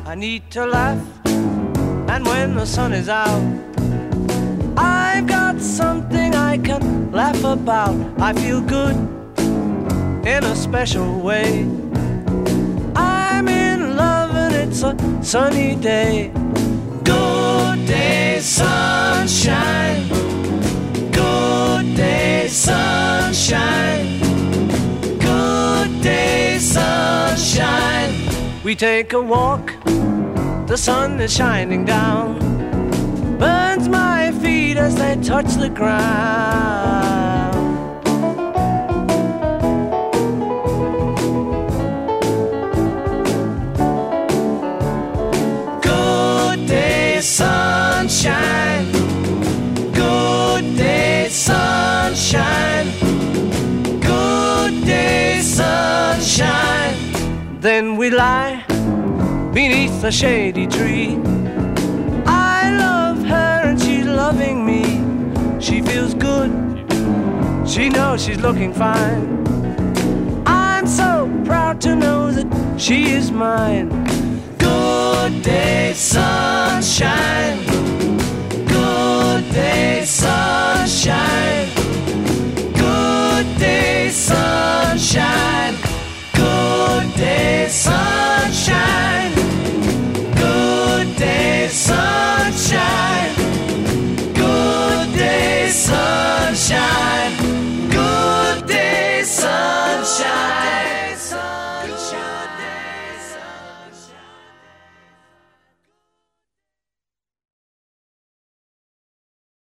I need to laugh, and when the sun is out, I've got something I can laugh about. I feel good in a special way. I'm in love and it's a sunny day. Good day, sunshine. Good day, sunshine. Good day, sunshine. We take a walk, the sun is shining down, burns my feet as they touch the ground. Good day, sunshine. Good day, sunshine. Good day, sunshine. Then we lie beneath a shady tree. I love her and she's loving me. She feels good, she knows she's looking fine. I'm so proud to know that she is mine. Good day, sunshine. Good day, sunshine. Good day, sunshine. Good day, sunshine. Good day, sunshine. Good day, sunshine. Good day, sunshine.